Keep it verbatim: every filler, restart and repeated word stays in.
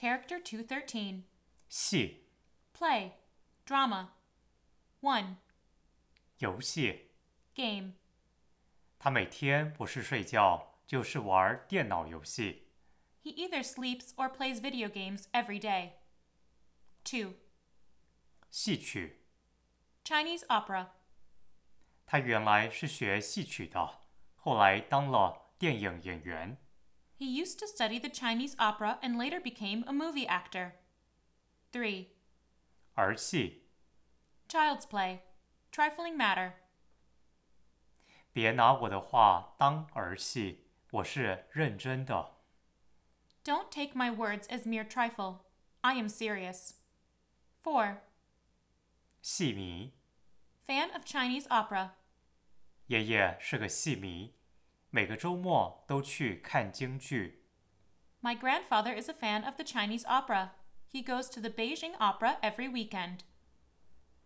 Character two thirteen. 戏 Play. Drama. one. 游戏 Game. 他每天不是睡觉就是玩电脑游戏 He either sleeps or plays video games every day. two. 戏曲 Chinese opera. 他原来是学戏曲的后来当了电影演员 He used to study the Chinese opera and later became a movie actor. three. 儿戏 Child's play. Trifling matter. 别拿我的话当儿戏我是认真的 Don't take my words as mere trifle. I am serious. four. 戏迷 Fan of Chinese opera. 爷爷是个戏迷每个周末都去看京剧 My grandfather is a fan of the Chinese opera. He goes to the Beijing Opera every weekend.